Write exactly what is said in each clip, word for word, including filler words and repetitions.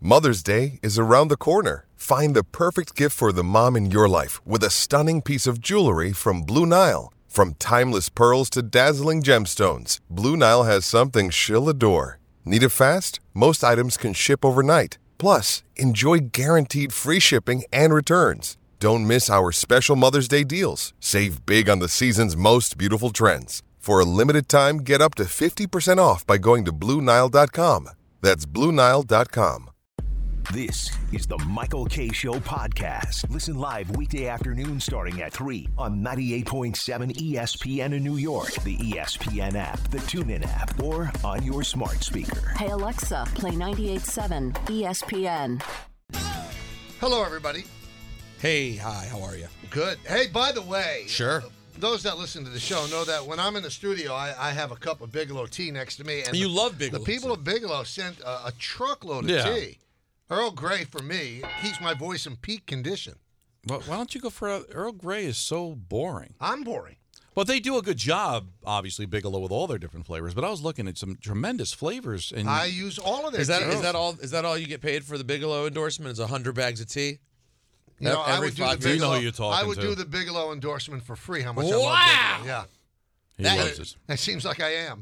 Mother's Day is around the corner. Find the perfect gift for the mom in your life with a stunning piece of jewelry from Blue Nile. From timeless pearls to dazzling gemstones, Blue Nile has something she'll adore. Need it fast? Most items can ship overnight. Plus, enjoy guaranteed free shipping and returns. Don't miss our special Mother's Day deals. Save big on the season's most beautiful trends. For a limited time, get up to fifty percent off by going to Blue Nile dot com. That's Blue Nile dot com. This is the Michael Kay Show podcast. Listen live weekday afternoon starting at three on ninety-eight point seven E S P N in New York, the E S P N app, the TuneIn app, or on your smart speaker. Hey, Alexa, play ninety-eight point seven E S P N. Hello, everybody. Hey, hi, how are you? Good. Hey, by the way, Sure. uh, those that listen to the show know that when I'm in the studio, I, I have a cup of Bigelow tea next to me. And You the, love Bigelow The people tea. of Bigelow sent a, a truckload of Yeah. tea. Earl Grey for me keeps my voice in peak condition. Well, why don't you go for a, Earl Grey is so boring. I'm boring. Well, they do a good job, obviously, Bigelow, with all their different flavors. But I was looking at some tremendous flavors. And I use all of their Is that tea. is that all? Is that all you get paid for the Bigelow endorsement? Is a hundred bags of tea? You know, I every would do five the years? You know Bigelow, who you're talking I would to. do the Bigelow endorsement for free. How much I Wow. love Bigelow. Yeah. he that- loves it. It seems like I am.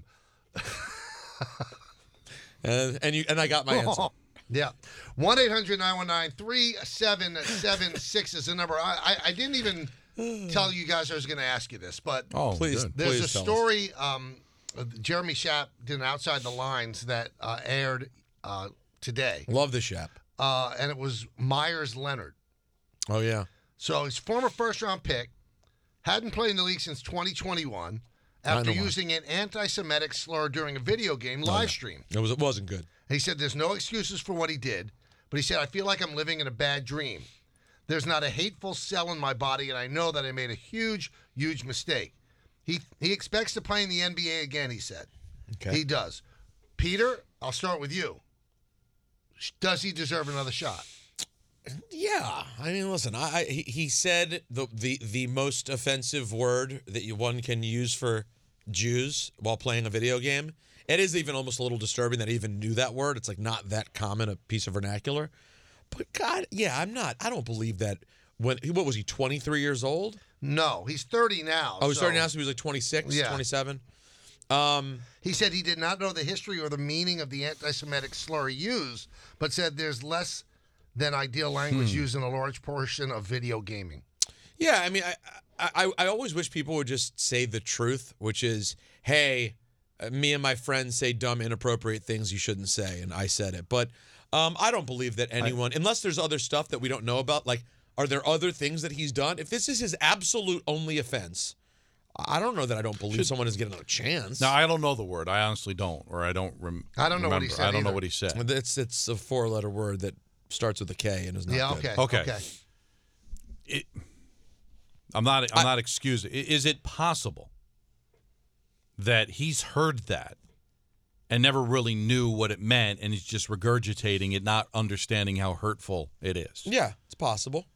And and you and I got my answer. Yeah. one eight hundred nine one nine three seven seven six is the number. I, I, I didn't even tell you guys I was going to ask you this, but Oh, Please. good. there's Please a tell us. story um, uh, Jeremy Schaap did an Outside the Lines that uh, aired uh, today, Love the Shap. uh, and it was Myers Leonard. Oh yeah. So his former first-round pick hadn't played in the league since twenty twenty-one after know why. using an anti-Semitic slur during a video game live stream. It was. It wasn't good. He said there's no excuses for what he did, but he said, I feel like I'm living in a bad dream. There's not a hateful cell in my body, and I know that I made a huge, huge mistake. He he expects to play in the N B A again, he said. Okay. He does. Peter, I'll start with you. Does he deserve another shot? Yeah, I mean, listen. I, I he, he said the, the the most offensive word that you, one can use for Jews while playing a video game. It is even almost a little disturbing that he even knew that word. It's like not that common a piece of vernacular. But God, yeah, I'm not. I don't believe that. When what was he? twenty-three years old? No, he's thirty now. Oh, he's so starting now, so he was like twenty-six, Yeah. twenty-seven. Um, He said he did not know the history or the meaning of the anti-Semitic slur he used, but said there's less than ideal language Hmm. used in a large portion of video gaming. Yeah, I mean, I, I I always wish people would just say the truth, which is, hey, uh, me and my friends say dumb, inappropriate things you shouldn't say, and I said it. But um, I don't believe that anyone, unless there's other stuff that we don't know about, like, are there other things that he's done? If this is his absolute only offense, I don't know that I don't believe Should- someone is getting another chance. Now, I don't know the word. I honestly don't, or I don't rem- I don't know what remember. he said I don't know either. what he said. It's it's a four-letter word that starts with a K and is not Yeah, good. okay. Okay. Okay. It, I'm not. I'm not excusing. I- Is it possible that he's heard that and never really knew what it meant, and he's just regurgitating it, not understanding how hurtful it is, Yeah, it's possible.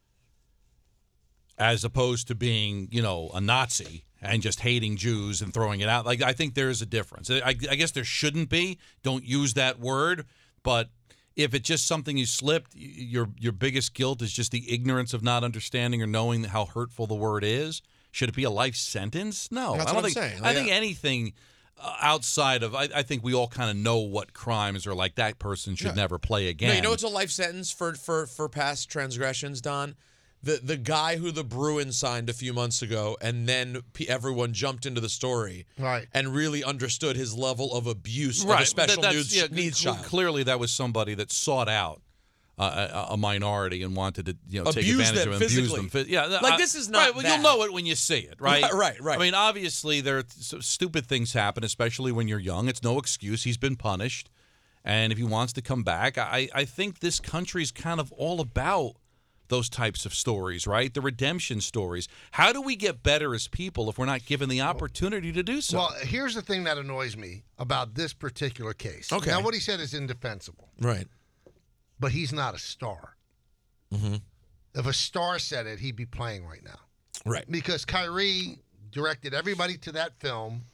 as opposed to being, you know, a Nazi and just hating Jews and throwing it out? Like, I think there is a difference. I, I guess there shouldn't be. Don't use that word, but if it's just something you slipped, y- your your biggest guilt is just the ignorance of not understanding or knowing how hurtful the word is. Should it be a life sentence? No, That's I don't what I'm think. saying. I Like, think uh, anything uh, outside of, I, I think we all kind of know what crimes are like. That person should never play again. No, you know what's a life sentence for for for past transgressions, Don? The the guy who the Bruins signed a few months ago, and then p- everyone jumped into the story, Right. and really understood his level of abuse of right? a special that- that's- needs, yeah, needs cl- child. Clearly, that was somebody that sought out uh, a, a minority and wanted to, you know, take Abuse advantage them of them, abuse physically. them. Phy- Yeah, Like, I- this is not right. Well, that. you'll know it when you see it, right? Right, right, right. I mean, obviously, there are s- stupid things happen, especially when you're young. It's no excuse. He's been punished, and if he wants to come back, I, I think this country's kind of all about those types of stories, right? The redemption stories. How do we get better as people if we're not given the opportunity to do so? Well, here's the thing that annoys me about this particular case. Okay. Now, what he said is indefensible, Right. but he's not a star. Mm-hmm. If a star said it, he'd be playing right now. Right. Because Kyrie directed everybody to that film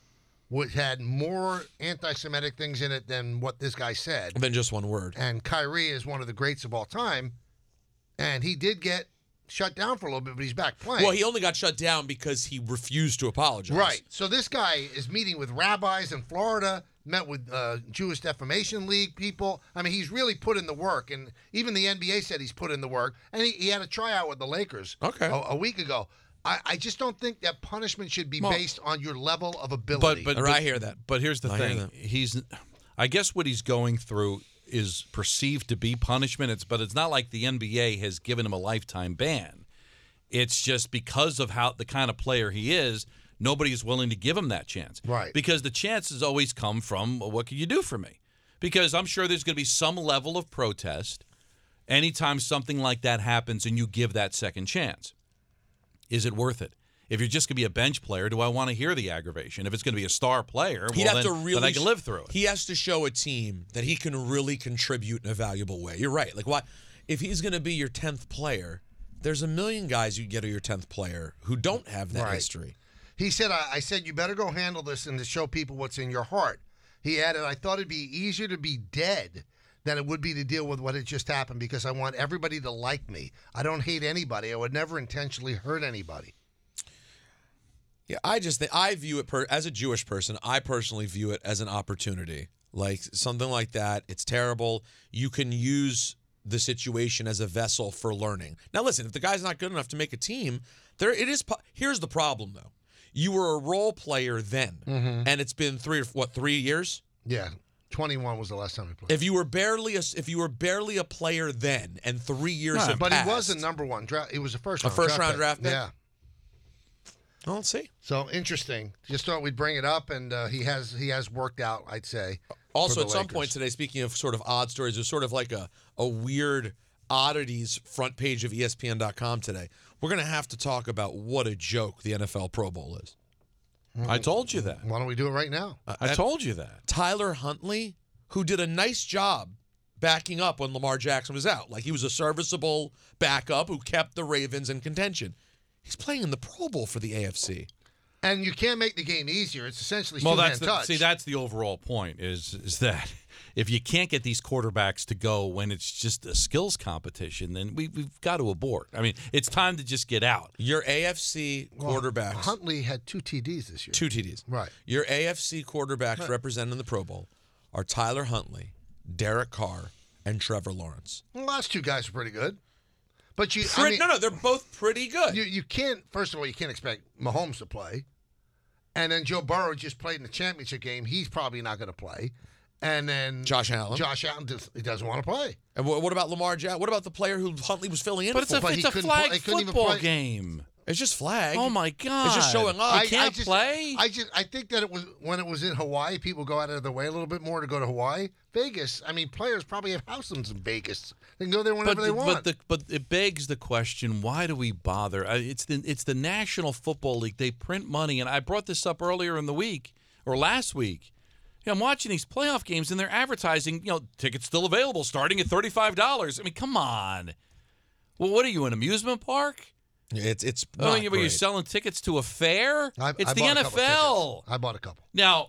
which had more anti-Semitic things in it than what this guy said. Than just one word. And Kyrie is one of the greats of all time, and he did get shut down for a little bit, but he's back playing. Well, he only got shut down because he refused to apologize. Right. So this guy is meeting with rabbis in Florida, met with uh, Jewish Defamation League people. I mean, he's really put in the work, and even the N B A said he's put in the work, and he, he had a tryout with the Lakers Okay. a, a week ago. I, I just don't think that punishment should be Well, based on your level of ability. But but, Or but I hear that. But here's the I hear thing: that. he's, I guess, what he's going through is perceived to be punishment. It's but it's not like the N B A has given him a lifetime ban. It's just because of how the kind of player he is, nobody's willing to give him that chance. Right. Because the chances always come from, well, what can you do for me? Because I'm sure there's going to be some level of protest anytime something like that happens and you give that second chance. Is it worth it? If you're just going to be a bench player, do I want to hear the aggravation? If it's going to be a star player, He'd well, have then, to really then I can live through it. He has to show a team that he can really contribute in a valuable way. You're right. Like, why? If he's going to be your tenth player, there's a million guys you get as your tenth plair who don't have that Right. history. He said, I, I said, you better go handle this and to show people what's in your heart. He added, I thought it'd be easier to be dead than it would be to deal with what had just happened because I want everybody to like me. I don't hate anybody. I would never intentionally hurt anybody. Yeah, I just think I view it per, as a Jewish person. I personally view it as an opportunity, like something like that. It's terrible. You can use the situation as a vessel for learning. Now, listen, if the guy's not good enough to make a team, there it is. Here's the problem, though. You were a role player then, Mm-hmm. and it's been three or what three years. Yeah, twenty-one was the last time he played. If you were barely a, if you were barely a player then, and three years Right, have but passed, he was a number one draft. He was a first A round first-round draft pick? Yeah. Well, let's see. So interesting. Just thought we'd bring it up, and uh, he has he has worked out, I'd say. Also, for the at some Lakers. point today, speaking of sort of odd stories, there's sort of like a, a weird oddities front page of E S P N dot com today. We're going to have to talk about what a joke the N F L Pro Bowl is. I told you that. Why don't we do it right now? I told you that. Tyler Huntley, who did a nice job backing up when Lamar Jackson was out. Like, he was a serviceable backup who kept the Ravens in contention. He's playing in the Pro Bowl for the A F C. And you can't make the game easier. It's essentially Well, two-hand that's the, touch. see, that's the overall point. Is is that if you can't get these quarterbacks to go when it's just a skills competition, then we, we've got to abort. I mean, it's time to just get out. Your A F C Well, quarterbacks, Huntley had two T Ds this year. two T Ds. Right. Your A F C quarterbacks representing the Pro Bowl are Tyler Huntley, Derek Carr, and Trevor Lawrence. Well, last two guys were pretty good. But you, I Pretty- mean, no, no, they're both pretty good. you, you can't, first of all, you can't expect Mahomes to play. And then Joe Burrow just played in the championship game. He's probably not going to play. And then Josh Allen. Josh Allen just, he doesn't want to play. And wha- what about Lamar Jackson? What about the player who Huntley was filling in But it's for? a, But he it's a couldn't flag play- he couldn't even football play. game. It's just flag. Oh my God! It's just showing up. You can't just, play. I just I think that it was when it was in Hawaii, people go out of their way a little bit more to go to Hawaii. Vegas, I mean, players probably have houses in Vegas. They can go there whenever but they the, want. but the but it begs the question: why do we bother? Uh, It's the it's the National Football League. They print money, and I brought this up earlier in the week or last week. You know, I'm watching these playoff games, and they're advertising. You know, tickets still available, starting at thirty-five dollars. I mean, come on. Well, what are you, an amusement park? It's it's Oh, not you- were you great. selling tickets to a fair? I, it's I the bought a N F couple L. tickets. I bought a couple. Now,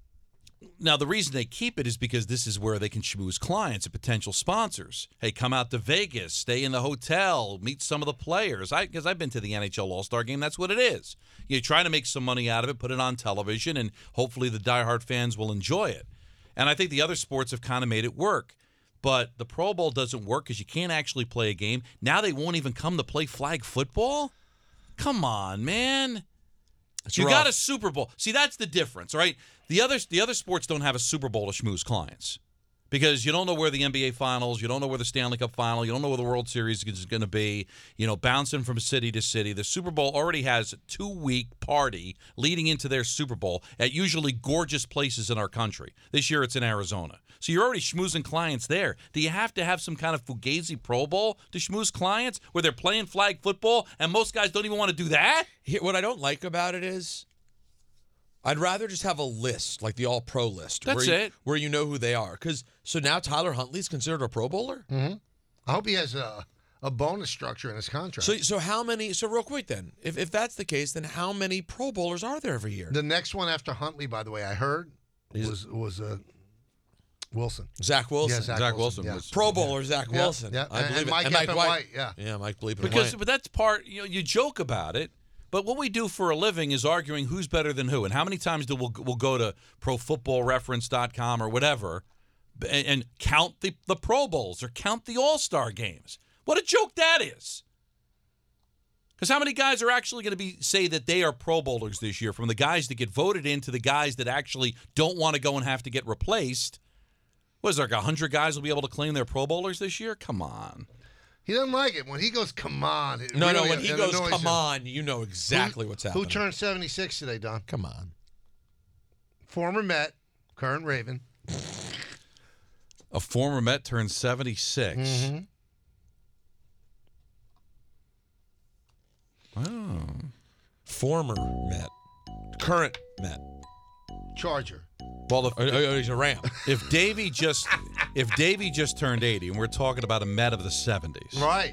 now the reason they keep it is because this is where they can schmooze clients and potential sponsors. Hey, come out to Vegas, stay in the hotel, meet some of the players. I because I've been to the N H L All-Star Game. That's what it is. You try to make some money out of it, put it on television, and hopefully the diehard fans will enjoy it. And I think the other sports have kind of made it work. But the Pro Bowl doesn't work because you can't actually play a game. Now they won't even come to play flag football? Come on, man. It's You rough. got a Super Bowl. See, that's the difference, right? The other the other sports don't have a Super Bowl to schmooze clients because you don't know where the N B A Finals, you don't know where the Stanley Cup Final, you don't know where the World Series is going to be. You know, bouncing from city to city. The Super Bowl already has a two-week party leading into their Super Bowl at usually gorgeous places in our country. This year it's in Arizona. So you're already schmoozing clients there. Do you have to have some kind of Fugazi Pro Bowl to schmooze clients where they're playing flag football and most guys don't even want to do that? Here, what I don't like about it is, I'd rather just have a list, like the All-Pro list. That's where you, it. Where you know who they are. Because so now Tyler Huntley's considered a Pro Bowler? I hope he has a, a bonus structure in his contract. So, so how many? So, real quick, then, if if that's the case, then how many Pro Bowlers are there every year? The next one after Huntley, by the way, I heard Is- was was uh, Wilson. Zach Wilson. Yeah, Zach, Zach Wilson. Wilson yeah. was- Pro Bowler Zach Yeah, Wilson. yeah. I And- believe and it. Mike and Mike Effen White. White, yeah. Yeah, Mike Bleep Because White. but that's part, you know, you joke about it, but what we do for a living is arguing who's better than who. And how many times do we'll, we'll go to pro football reference dot com or whatever and, and count the, the Pro Bowls or count the All-Star games? What a joke that is. Because how many guys are actually going to be say that they are Pro Bowlers this year, from the guys that get voted in to the guys that actually don't want to go and have to get replaced? What is there, like one hundred guys will be able to claim they're Pro Bowlers this year? Come on. He doesn't like it when he goes. Come on. It no, really, no. When he it goes, annoys "Come him. on," you know exactly who, what's happening. Who turned seventy-six today, Don? Come on. Former Met, current Raven. A former Met turned seventy-six. Mm-hmm. Oh. Former Met, current Met. Charger. Well, if, Oh, oh, he's a Ram. if Davey just if Davey just turned eighty, and we're talking about a Met of the seventies, Right.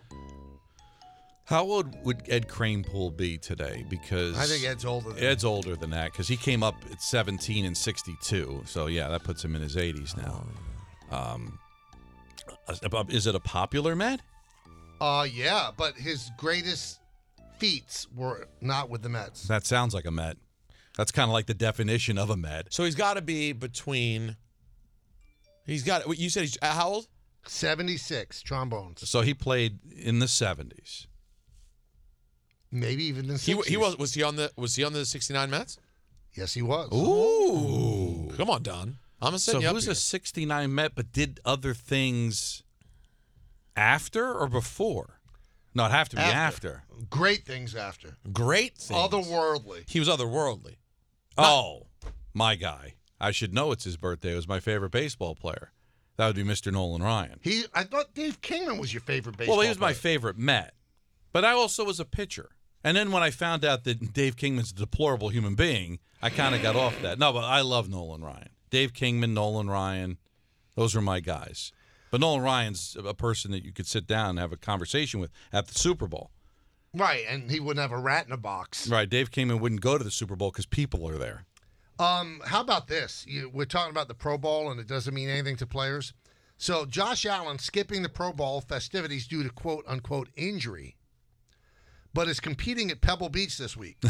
how old would Ed Kranepool be today? Because I think Ed's older than Ed's older than that because he came up at seventeen and sixty-two. So yeah, that puts him in his eighties now. Um, is it a popular Met? Uh, yeah, but his greatest feats were not with the Mets. That sounds like a Met. That's kind of like the definition of a Met. So he's got to be between. He's got. What you said? He's uh, how old? seventy-six trombones. So he played in the seventies. Maybe even the He, sixties. he was. Was he on the? Was he on the sixty-nine Mets? Yes, he was. Ooh. Come on, Don. I'm gonna set So you up who's here. a sixty-nine Met but did other things after or before? No, it'd have to be after. Great things after. Great thing. Otherworldly. He was otherworldly. Oh, my guy. I should know it's his birthday. It was my favorite baseball player. That would be Mister Nolan Ryan. He, I thought Dave Kingman was your favorite baseball Well, he was my player. favorite Met. But I also was a pitcher. And then when I found out that Dave Kingman's a deplorable human being, I kind of got off that. No, but I love Nolan Ryan. Dave Kingman, Nolan Ryan, those are my guys. But Nolan Ryan's a person that you could sit down and have a conversation with at the Super Bowl. Right, and he wouldn't have a rat in a box. Right, Dave Kingman wouldn't go to the Super Bowl because people are there. Um, how about this? You, we're talking about the Pro Bowl, and it doesn't mean anything to players. So Josh Allen skipping the Pro Bowl festivities due to quote-unquote injury, but is competing at Pebble Beach this week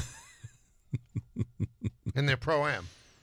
in their Pro-Am.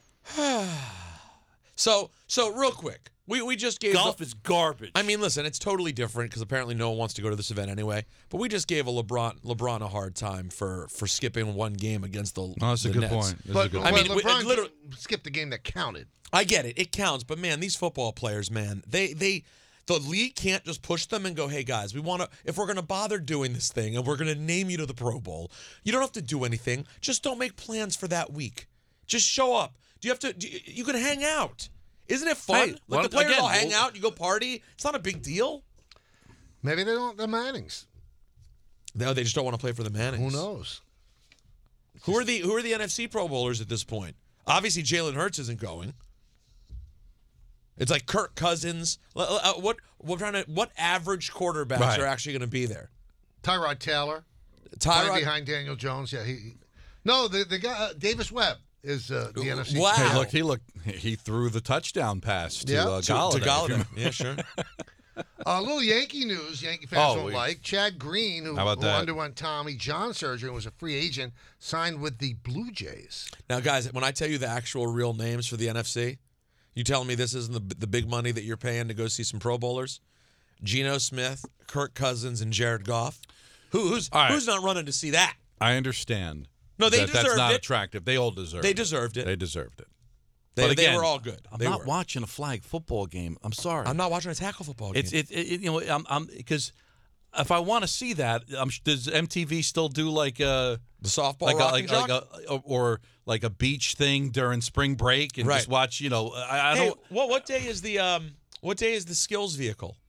So, so real quick, we we just gave Golf the- is garbage. I mean, listen, it's totally different because apparently no one wants to go to this event anyway. But we just gave a LeBron LeBron a hard time for for skipping one game against the. oh, that's a the good Nets. point. That's a But, good I but point. mean, we- LeBron literally- skipped the game that counted. I get it, it counts. But man, these football players, man, they they. The league can't just push them and go, hey, guys, we want to, if we're going to bother doing this thing and we're going to name you to the Pro Bowl, you don't have to do anything. Just don't make plans for that week. Just show up. Do you have to, do you, you can hang out. Isn't it fun? Hey, like well, the players again, all hang well- out, you go party. It's not a big deal. Maybe they don't. The Mannings. No, they just don't want to play for the Mannings. Who knows? Who are the Who are the N F C Pro Bowlers at this point? Obviously, Jalen Hurts isn't going. It's like Kirk Cousins. L- uh, What what trying to what average quarterbacks Right. are actually going to be there? Tyrod Taylor. Right Tyrod. behind Daniel Jones. Yeah, he. No, the the guy uh, Davis Webb is uh, the N F C. Wow. Hey, look, he looked. He threw the touchdown pass to Yeah. uh, To- Galladay. To if you Galladay. remember. Yeah, sure. A little Yankee news. Yankee fans Oh, don't we- like. Chad Green, who, How about who that? underwent Tommy John surgery and was a free agent, signed with the Blue Jays. Now, guys, when I tell you the actual real names for the N F C, you telling me this isn't the the big money that you're paying to go see some Pro Bowlers? Geno Smith, Kirk Cousins, and Jared Goff. Who, who's All right. who's not running to see that? I understand. No, they that that's deserved not it. attractive. They all deserved They it. deserved it. They deserved it. They, But they again, were all good. I'm They not were. watching a flag football game. I'm sorry. I'm not watching a tackle football game. It's it, it you know I'm I'm because if I want to see that, I'm, does M T V still do like a the softball like a, rock like, and jock? like a or like a beach thing during spring break and Right. just watch? You know, I, I hey, don't. what what day is the um what day is the skills vehicle?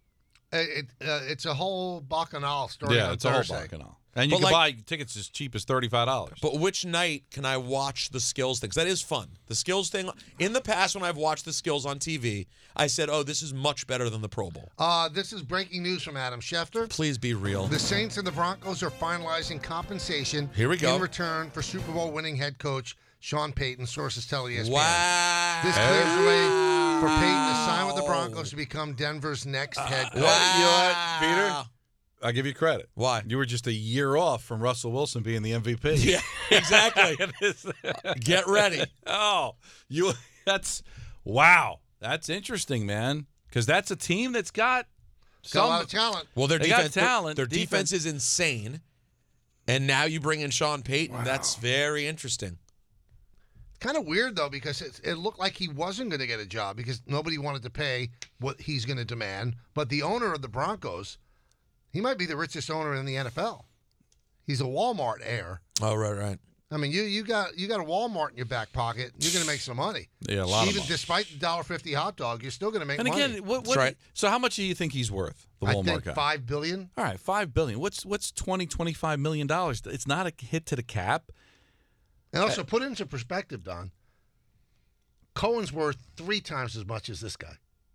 It, uh, it's a whole bacchanal story. Yeah, on it's a whole Thursday. bacchanal. And you But can like- buy tickets as cheap as thirty-five dollars. But which night can I watch the skills thing? 'Cause that is fun. The skills thing. In the past, when I've watched the skills on T V, I said, "Oh, this is much better than the Pro Bowl." Uh, this is breaking news from Adam Schefter. Please be real. The Saints and the Broncos are finalizing compensation Here we go. in return for Super Bowl winning head coach Sean Payton, sources tell E S P N. Wow. This clears the way for Payton to sign with the Broncos to become Denver's next head coach. Wow. You know what, Peter? I'll give you credit. Why? You were just a year off from Russell Wilson being the M V P. Yeah, exactly. Get ready. Oh, you. That's wow. That's interesting, man. Because that's a team that's got Got a lot some of talent. Well, their They got defense, their- talent. Their, Defense- defense is insane, and now you bring in Sean Payton. That's very interesting. Kind of weird, though, because it, it looked like he wasn't going to get a job because nobody wanted to pay what he's going to demand. But the owner of the Broncos, he might be the richest owner in the N F L. He's a Walmart heir. Oh, right, right. I mean, you you got you got a Walmart in your back pocket. You're going to make some money. Yeah, a lot of Even money. despite the one dollar fifty hot dog, you're still going to make And money. again, what, That's what right. So how much do you think he's worth? The I Walmart think guy. five billion. All right, five billion. What's what's twenty, twenty-five million dollars? It's not a hit to the cap. And also, put it into perspective, Don. Cohen's worth three times as much as this guy.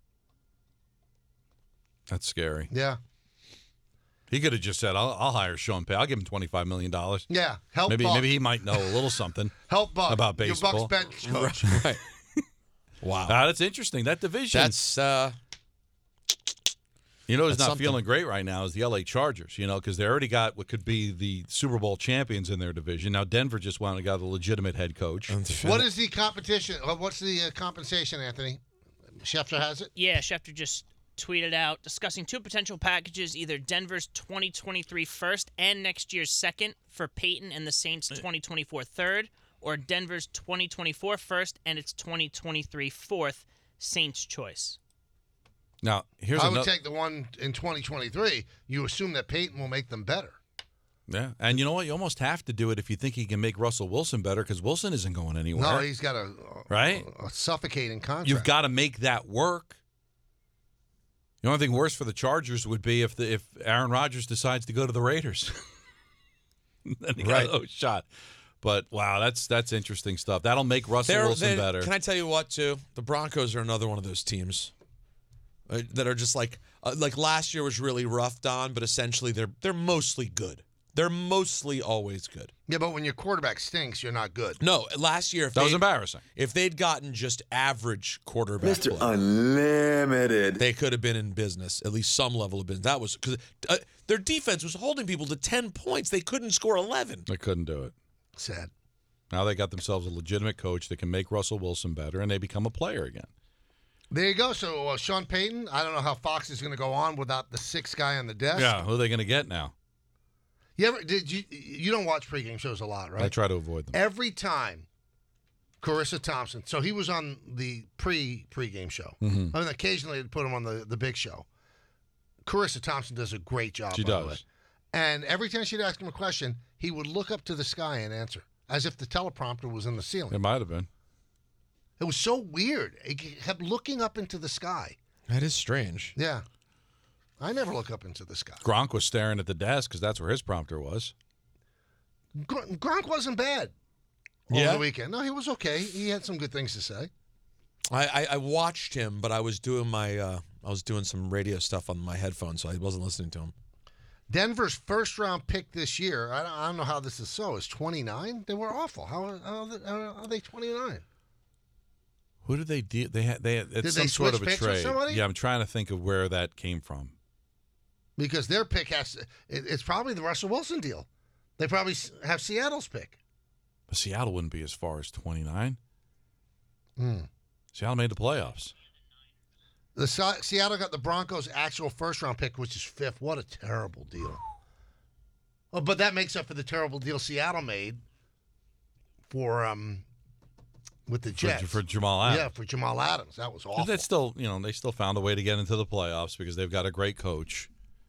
That's scary. Yeah, He could have just said, "I'll, I'll hire Sean Payton. I'll give him twenty-five million dollars." yeah. Help Maybe Buck. maybe he might know a little something. help Buck about Your baseball. Buck's bench coach. Right. Wow. Ah, that's interesting. That division. That's uh, You know, who's That's not something. feeling great right now is the L A Chargers, you know, because they already got what could be the Super Bowl champions in their division. Now, Denver just went and got a legitimate head coach. What is the competition? uh, What's the uh, compensation, Anthony? Schefter has it. Yeah, Schefter just tweeted out discussing two potential packages, either Denver's twenty twenty-three first and next year's second for Peyton and the Saints' twenty twenty-four third, or Denver's twenty twenty-four first and its twenty twenty-three fourth, Saints' choice. Now, here's I would another. take the one in twenty twenty-three. You assume that Peyton will make them better. Yeah, and you know what? You almost have to do it if you think he can make Russell Wilson better, because Wilson isn't going anywhere. No, he's got a, a Right? a, a suffocating contract. You've got to make that work. The only thing worse for the Chargers would be if the if Aaron Rodgers decides to go to the Raiders. Then he got Right. no shot. But wow, that's that's interesting stuff. That'll make Russell They're- Wilson they- better. Can I tell you what, too? The Broncos are another one of those teams uh, that are just like uh, like last year was really rough, Don, but essentially they're they're mostly good. They're mostly always good. Yeah, but when your quarterback stinks, you're not good. No, last year if that was they embarrassing. if they'd gotten just average quarterback Mister play, Unlimited. they could have been in business, at least some level of business. That was because uh, their defense was holding people to ten points. They couldn't score eleven. They couldn't do it. Sad. Now they got themselves a legitimate coach that can make Russell Wilson better, and they become a player again. There you go. So uh, Sean Payton, I don't know how Fox is going to go on without the sixth guy on the desk. Yeah, who are they going to get now? You ever did you? You don't watch pregame shows a lot, right? I try to avoid them. Every time, Carissa Thompson. So he was on the pre pregame show. Mm-hmm. I mean, occasionally they'd put him on the the big show. Carissa Thompson does a great job. She by the does. way. And every time she'd ask him a question, he would look up to the sky and answer, as if the teleprompter was in the ceiling. It might have been. It was so weird. He kept looking up into the sky. That is strange. Yeah. I never look up into the sky. Gronk was staring at the desk because that's where his prompter was. Gr- Gronk wasn't bad over Yeah? the weekend. No, he was okay. He had some good things to say. I, I, I watched him, but I was doing my uh, I was doing some radio stuff on my headphones, so I wasn't listening to him. Denver's first round pick this year, I don't, I don't know how this is so, is twenty-nine? They were awful. How, how, how are they twenty-nine? Who did they deal? They had they had it's Did some they sort switch of a picks with trade. somebody? Yeah, I'm trying to think of where that came from. Because their pick has, it, it's probably the Russell Wilson deal. They probably s- have Seattle's pick. But Seattle wouldn't be as far as twenty-nine. Hmm. Seattle made the playoffs. The Se- Seattle got the Broncos' actual first round pick, which is fifth. What a terrible deal. Oh, but that makes up for the terrible deal Seattle made for um with the For, Jets. for Jamal Adams. Yeah, for Jamal Adams. That was But awful. that's still, you know, they still found a way to get into the playoffs because they've got a great coach.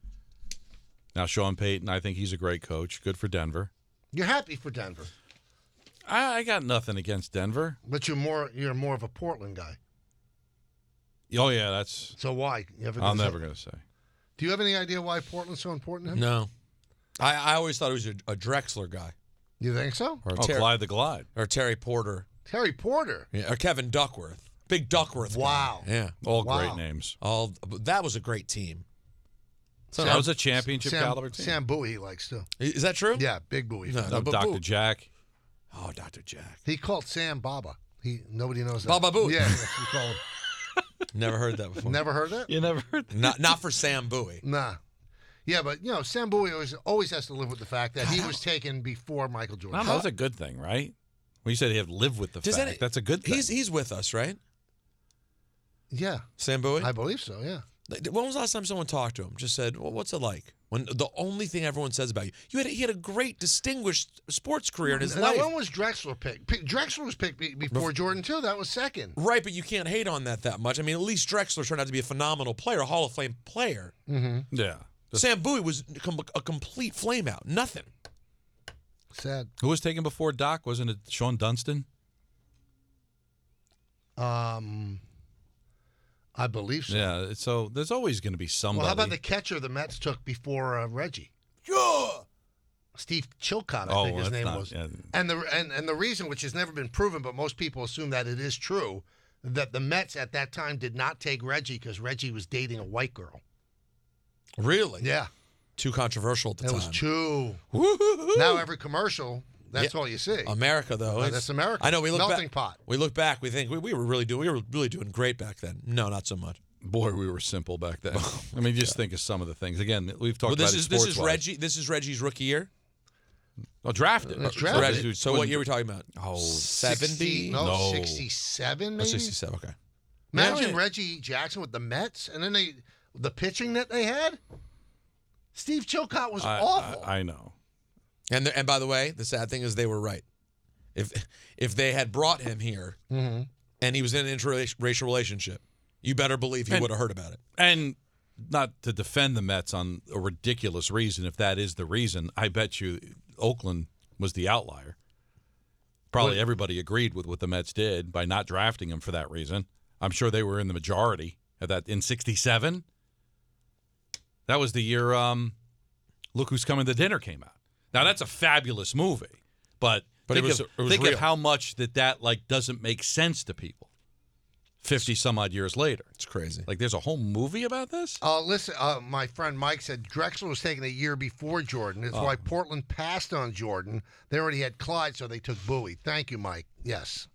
Now, Sean Payton, I think he's a great coach. Good for Denver. You're happy for Denver, I, I got nothing against Denver. but you're more you're more of a Portland guy. Oh, yeah, that's. So why? You ever I'm gonna never say- going to say. Do you have any idea why Portland's so important to him? No. I, I always thought he was a, a Drexler guy. You think so? Or Oh, Ter- Clyde the Glide. Or Terry Porter. Terry Porter. Yeah, or Kevin Duckworth. Big Duckworth. Wow. Guy. Yeah. All Wow. great names. All that was a great team. So that was a championship Sam, caliber team. Sam Bowie he likes too. Is that true? Yeah, big Bowie. No, fan. no, Oh, but Doctor Boo- Jack. Oh, Doctor Jack. He called Sam Baba. He nobody knows that. Baba Booey. Yeah, that's what he called him. Never heard that before. Never heard that? You never heard that? Not not for Sam Bowie. Nah. Yeah, but you know, Sam Bowie always always has to live with the fact that he was taken before Michael Jordan. Well, that's a good thing, right? Well, you said he had to live with the Does fact. that- That's a good thing. He's he's with us, right? Yeah, Sam Bowie. I believe so. Yeah. Like, when was the last time someone talked to him? Just said, "Well, what's it like?" When the only thing everyone says about you, you had he had a great, distinguished sports career in his Now, life. when was Drexler picked? P- Drexler was picked be- before Jordan too. That was second. Right, but you can't hate on that that much. I mean, at least Drexler turned out to be a phenomenal player, a Hall of Fame player. Mm-hmm. yeah. Sam Bowie was com- a complete flame out. Nothing. Sad. Who was taken before Doc? Wasn't it Sean Dunston? Um, I believe so. Yeah. So there's always going to be somebody. Well, how about the catcher the Mets took before uh, Reggie? Yeah. Steve Chilcott, I Oh, think his that's name not- was. yeah. And the and, and the reason, which has never been proven, but most people assume that it is true, that the Mets at that time did not take Reggie because Reggie was dating a white girl. Really? Yeah, Too controversial at the it time. was too. Woo-hoo-hoo. Now every commercial, that's Yeah. all you see. America, though. Well, it's- that's America. I know. We look Melting back. pot. We look back. We think we, we were really doing. We were really doing great back then. No, not so much. Boy, we were simple back then. I mean, just think of some of the things. Again, we've talked Well, this about is it this is sports-wise. Reggie. This is Reggie's rookie year. Oh, drafted. It's So drafted. Reggie. dude So what couldn't- year are we talking about? Oh, seventy. sixty, no, No. sixty-seven Oh, maybe. sixty-seven. Okay. Imagine Yeah. Reggie Jackson with the Mets, and then they the pitching that they had. Steve Chilcott was I, awful. I, I know. And the, and by the way, the sad thing is they were right. If if they had brought him here Mm-hmm. and he was in an interracial relationship, you better believe he And- would have heard about it. And not to defend the Mets on a ridiculous reason, if that is the reason, I bet you Oakland was the outlier. Probably What- everybody agreed with what the Mets did by not drafting him for that reason. I'm sure they were in the majority at that in sixty-seven. That was the year um, Look Who's Coming to Dinner came out. Now that's a fabulous movie, but, But it think, was- of, it was think real. of how much that that like doesn't make sense to people. Fifty some odd years later, It's crazy. like there's a whole movie about this. Uh, listen, uh, my friend Mike said Drexler was taken a year before Jordan. That's Oh. why Portland passed on Jordan. They already had Clyde, so they took Bowie. Thank you, Mike. Yes,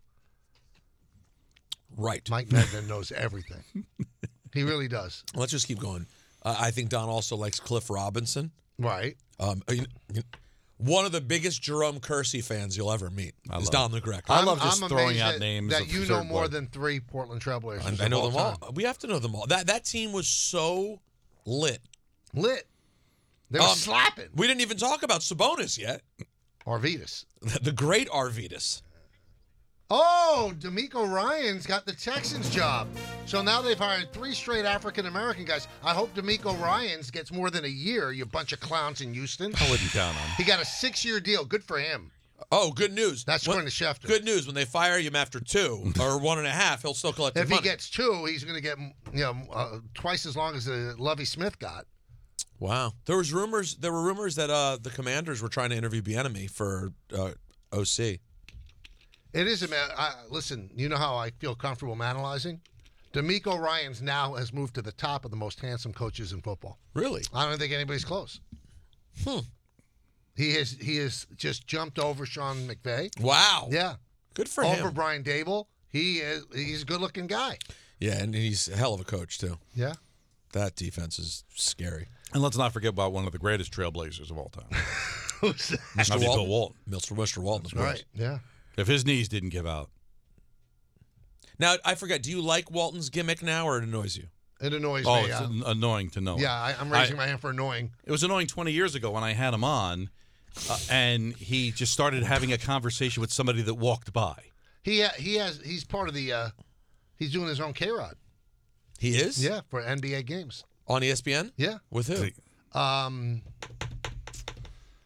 Right. Mike Medvin knows everything. He really does. Let's just keep going. Uh, I think Don also likes Cliff Robinson. Right. Um, you know, one of the biggest Jerome Kersey fans you'll ever meet I is love Don LeGrec. I I'm- love just I'm throwing amazed out that, names that of you know third more blood. than three Portland Trailblazers. I, I know of them all. time. We have to know them all. That that team was so lit. Lit. They were Um, slapping. We didn't even talk about Sabonis yet. Arvidas. The great Arvidas. Oh, D'Amico Ryan's got the Texans job. So now they've hired three straight African American guys. I hope D'Amico Ryan's gets more than a year, you bunch of clowns in Houston. I wouldn't count on. He got a six-year deal. Good for him. Oh, good news. That's When- according to Schefter. Good news. When they fire him after two or one and a half, he'll still collect If the he money. gets two, he's going to get you know uh, twice as long as uh, Lovie Smith got. Wow. There was rumors. There were rumors that uh, the Commanders were trying to interview Bieniemy for uh, O C. It is a man. I, listen, you know how I feel comfortable analyzing? D'Amico Ryan's now has moved to the top of the most handsome coaches in football. Really? I don't think anybody's close. Hmm. He has he has just jumped over Sean McVay. Wow. Yeah. Good for over him. Brian Dable. He is he's a good looking guy. Yeah, and he's a hell of a coach too. Yeah. That defense is scary. And let's not forget about one of the greatest trailblazers of all time, Who's that? Mister Mister Walton. Walton. Mister Mister Walton, of course. Right. Yeah. If his knees didn't give out, Now, I forget, do you like Walton's gimmick now or it annoys you? It annoys oh, me. it's yeah. an- annoying to know. yeah, I, I'm raising I- my hand for annoying. It was annoying twenty years ago when I had him on, uh, and he just started having a conversation with somebody that walked by. He ha- he has he's part of the uh, he's doing his own K Rod. He is? Yeah, for N B A games. On E S P N? Yeah. With who? Um,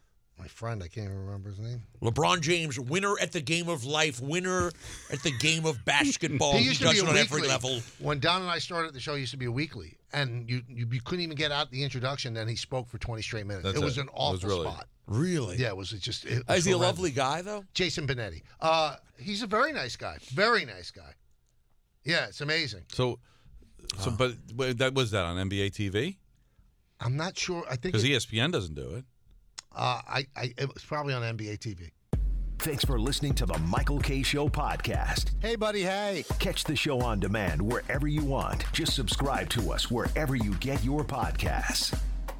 my friend. I can't even remember his name. LeBron James, winner at the game of life, winner at the game of basketball. He used to does be it a on weekly. every level. When Don and I started the show, it used to be a weekly, and you you, you couldn't even get out the introduction. Then he spoke for twenty straight minutes. That's it was it. an It was awful really- spot. Really? Yeah, it was just. It Uh, was Is he a horrendous. lovely guy, though? Jason Benetti. Uh, he's a very nice guy. Very nice guy. Yeah, it's amazing. So, so, but, but that was that on N B A T V I'm not sure. I think because it, E S P N doesn't do it. uh, I, I it was probably on N B A T V. Thanks for listening to the Michael K. Show podcast. Hey, buddy, hey. Catch the show on demand wherever you want. Just subscribe to us wherever you get your podcasts.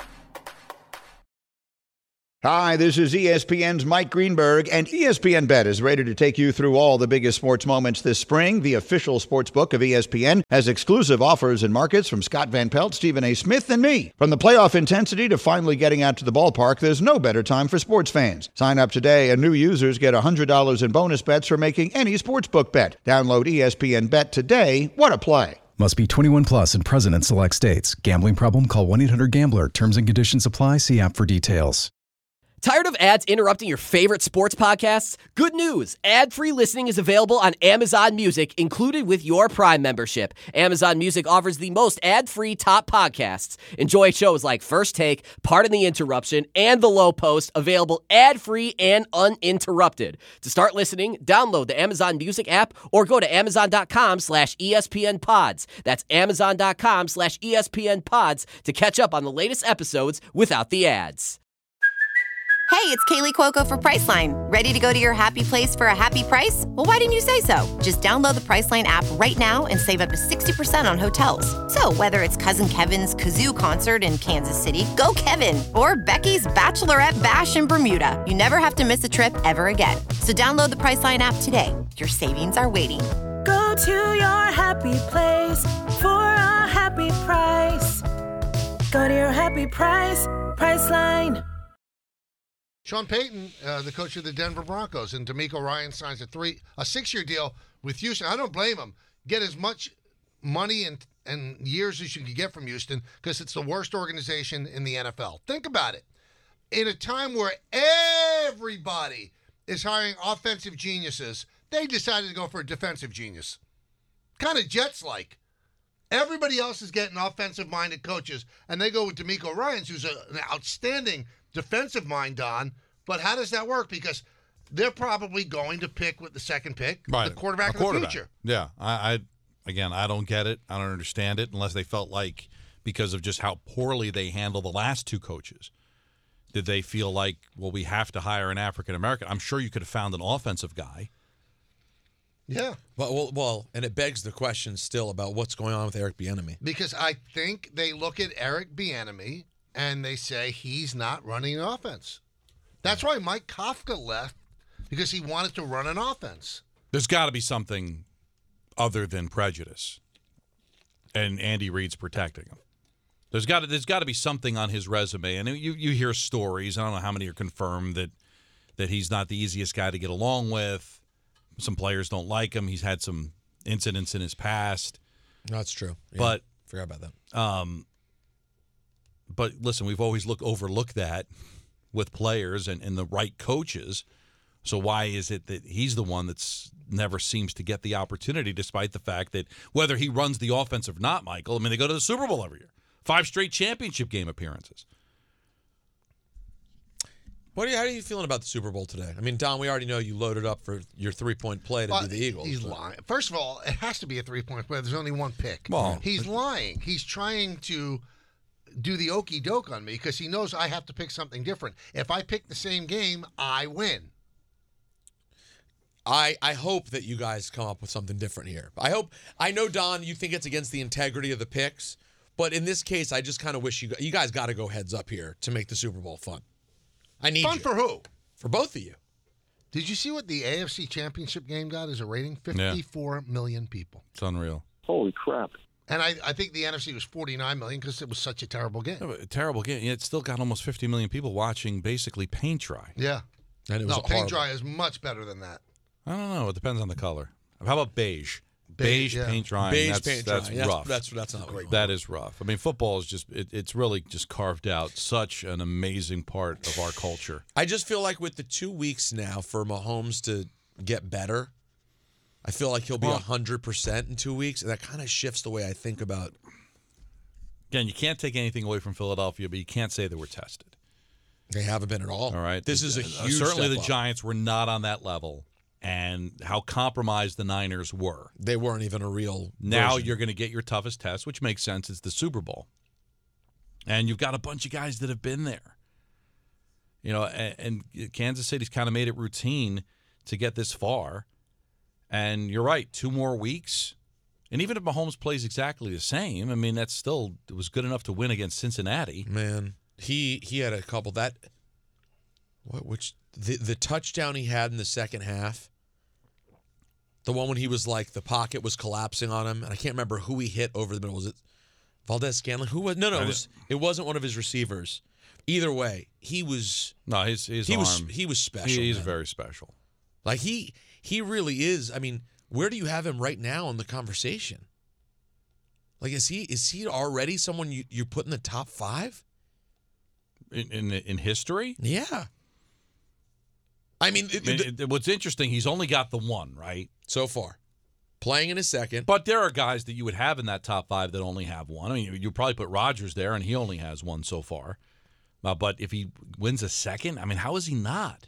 Hi, this is E S P N's Mike Greenberg, and E S P N Bet is ready to take you through all the biggest sports moments this spring. The official sports book of E S P N has exclusive offers and markets from Scott Van Pelt, Stephen A. Smith, and me. From the playoff intensity to finally getting out to the ballpark, there's no better time for sports fans. Sign up today, and new users get one hundred dollars in bonus bets for making any sportsbook bet. Download E S P N Bet today. What a play. Must be twenty-one plus and present in select states. Gambling problem? Call one eight hundred gambler. Terms and conditions apply. See app for details. Tired of ads interrupting your favorite sports podcasts? Good news! Ad-free listening is available on Amazon Music, included with your Prime membership. Amazon Music offers the most ad-free top podcasts. Enjoy shows like First Take, Pardon the Interruption, and The Low Post, available ad-free and uninterrupted. To start listening, download the Amazon Music app or go to amazon.com slash ESPN pods. That's amazon.com slash ESPN pods to catch up on the latest episodes without the ads. Hey, it's Kaylee Cuoco for Priceline. Ready to go to your happy place for a happy price? Well, why didn't you say so? Just download the Priceline app right now and save up to sixty percent on hotels. So whether it's Cousin Kevin's Kazoo Concert in Kansas City, go Kevin, or Becky's Bachelorette Bash in Bermuda, you never have to miss a trip ever again. So download the Priceline app today. Your savings are waiting. Go to your happy place for a happy price. Go to your happy price, Priceline. Sean Payton, uh, the coach of the Denver Broncos, and D'Amico Ryan signs a three, a six-year deal with Houston. I don't blame him. Get as much money and and years as you can get from Houston because it's the worst organization in the N F L. Think about it. In a time where everybody is hiring offensive geniuses, they decided to go for a defensive genius. Kind of Jets-like. Everybody else is getting offensive-minded coaches, and they go with D'Amico Ryans, who's a, an outstanding defensive mind, Don. But how does that work? Because they're probably going to pick with the second pick, Right. the quarterback A of the quarterback. future. Yeah, I, I again, I don't get it. I don't understand it unless they felt like because of just how poorly they handled the last two coaches, did they feel like, well, we have to hire an African American? I'm sure you could have found an offensive guy. Yeah. Well, well, well, and it begs the question still about what's going on with Eric Bieniemy. Because I think they look at Eric Bieniemy and they say he's not running an offense. That's why Mike Kafka left, because he wanted to run an offense. There's got to be something other than prejudice, and Andy Reid's protecting him. There's got to there's got to be something on his resume, and you you hear stories. I don't know how many are confirmed that that he's not the easiest guy to get along with. Some players don't like him. He's had some incidents in his past. That's true. Yeah, But forgot about that. Um, but listen, we've always look overlooked that with players and, and the right coaches. So why is it that he's the one that's never seems to get the opportunity, despite the fact that whether he runs the offense or not, Michael? I mean, they go to the Super Bowl every year, five straight championship game appearances. What are you, how are you feeling about the Super Bowl today? I mean, Don, we already know you loaded up for your three-point play to Well, do the Eagles. He's but- lying. First of all, it has to be a three-point play. There's only one pick. Well, he's lying. He's trying to do the okey doke on me because he knows I have to pick something different. If I pick the same game, I win. I, I hope that you guys come up with something different here. I hope I know, Don, you think it's against the integrity of the picks, but in this case, I just kind of wish you you guys got to go heads up here to make the Super Bowl fun. I need Fun you. for who? For both of you. Did you see what the A F C Championship game got as a rating? fifty-four million people. It's unreal. Holy crap. And I, I think the N F C was forty-nine million because it was such a terrible game. Yeah, but a terrible game. Yeah, it's still got almost fifty million people watching basically paint dry. Yeah. And it was no, paint horrible. dry is much better than that. I don't know. It depends on the color. How about beige? Beige yeah. paint drying. Beige that's, paint that's drying. rough. That's that's, that's not great. That is rough. I mean, football is just, it, it's really just carved out such an amazing part of our culture. I just feel like with the two weeks now for Mahomes to get better, I feel like he'll be Well- one hundred percent in two weeks, and that kind of shifts the way I think about. Again, you can't take anything away from Philadelphia, but you can't say they were tested. They haven't been at all. All right. This is a Uh, huge Certainly step the up. Giants were not on that level, and how compromised the Niners were. They weren't even a real Now version. you're going to get your toughest test, which makes sense. It's the Super Bowl. And you've got a bunch of guys that have been there. You know, and, and Kansas City's kind of made it routine to get this far. And you're right, two more weeks. And even if Mahomes plays exactly the same, I mean, that's still, it was good enough to win against Cincinnati. Man, he he had a couple that what which the the touchdown he had in the second half. The one when he was like the pocket was collapsing on him, and I can't remember who he hit over the middle. Was it Valdez Scantling? Who was? No, no, it was. It wasn't one of his receivers. Either way, he was. No, his his he arm. was he was special. He's man. very special. Like he he really is. I mean, where do you have him right now in the conversation? Like, is he is he already someone you you put in the top five in in, in history? Yeah. I mean, it, I mean, the, it- what's interesting, he's only got the one, right? so far, playing in a second. But there are guys that you would have in that top five that only have one. I mean, you, you probably put Rodgers there, and he only has one so far. Uh, but if he wins a second, I mean, how is he not?